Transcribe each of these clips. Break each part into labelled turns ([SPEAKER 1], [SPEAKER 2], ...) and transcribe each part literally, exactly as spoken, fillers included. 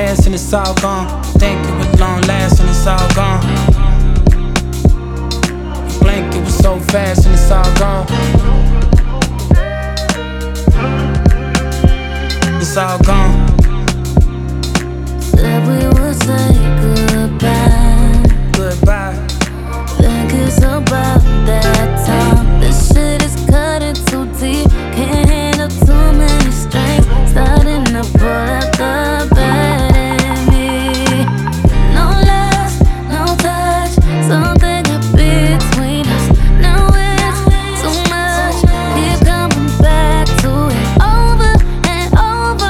[SPEAKER 1] fast and it's all gone. Think it was long last and it's all gone. You blink, it was so fast and it's all gone. It's all gone.
[SPEAKER 2] Said we would say goodbye.
[SPEAKER 1] Goodbye.
[SPEAKER 2] Think it's about that time. This shit is cutting too deep. Can't handle too many strings. Starting to pull out the bad in me. No lust, no touch. Something got between us. Now it's too much. Keep coming back to it over and over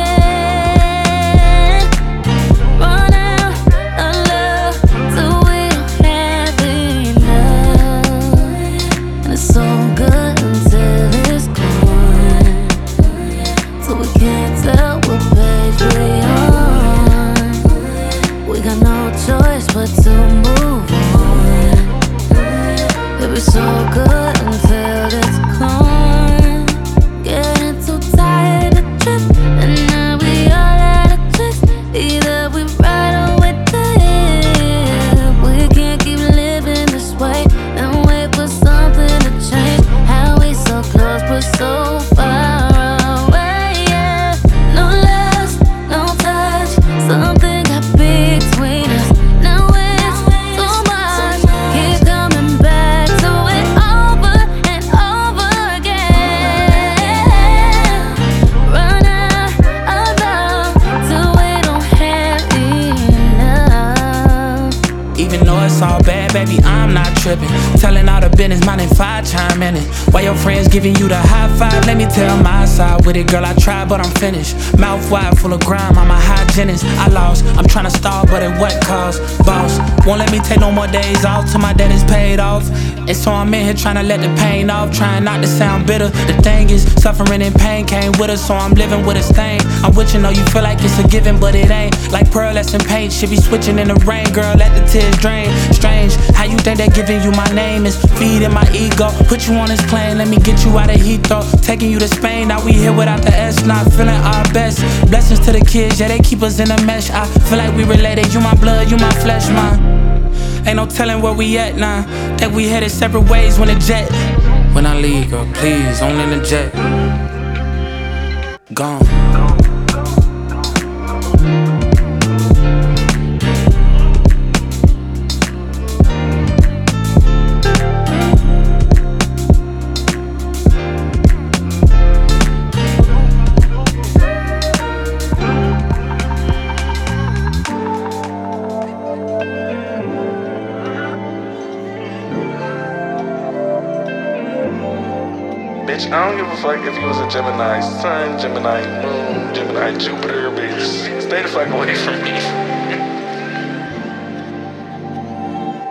[SPEAKER 2] again. Run out of love till we don't have enough. And it's so good until it's gone. So we can't tell what page we on. We got no choice but to move on. It was so good until it's gone. Getting too tired of drift, and now we all out of tricks. Either we ride or we die. We can't keep living this way and wait for something to change. How we so close but so far away, yeah. No lust, no touch. Something got between us. Now it's too much. Keep coming back to it over and over again. Run out of love till we don't have enough.
[SPEAKER 1] Even though it's all bad, baby, I'm not tripping. Telling all the business, minding five chime in it. While your friends giving you the high five, let me tell my side with it, girl. I tried, but I'm finished. Mouth wide, full of grime, I'm a hygienist. I lost, I'm tryna stall, but at what cost? Boss, won't let me take no more days off till my debt is paid off. And so I'm in here tryna let the pain off, trying not to sound bitter. The thing is, suffering and pain came with us, so I'm living with a stain. I'm with you, know you feel like it's a given, but it ain't. Like pearlescent paint, should be switching in the rain, girl, let the tears drain. Strange, how you think that giving you my name is feeding my ego? Put you on this plane, let me get you out of Heathrow. Taking you to Spain, now we here without the S, not feeling our best. Blessings to the kids, yeah, they keep us in a mesh. I feel like we related, you my blood, you my flesh, man. Ain't no telling where we at now. Think we headed separate ways when the jet. When I leave, girl, please, only in the jet. Gone.
[SPEAKER 3] Bitch, I don't give a fuck if you was a Gemini sun, Gemini moon, Gemini Jupiter, bitch. Stay the fuck away from me.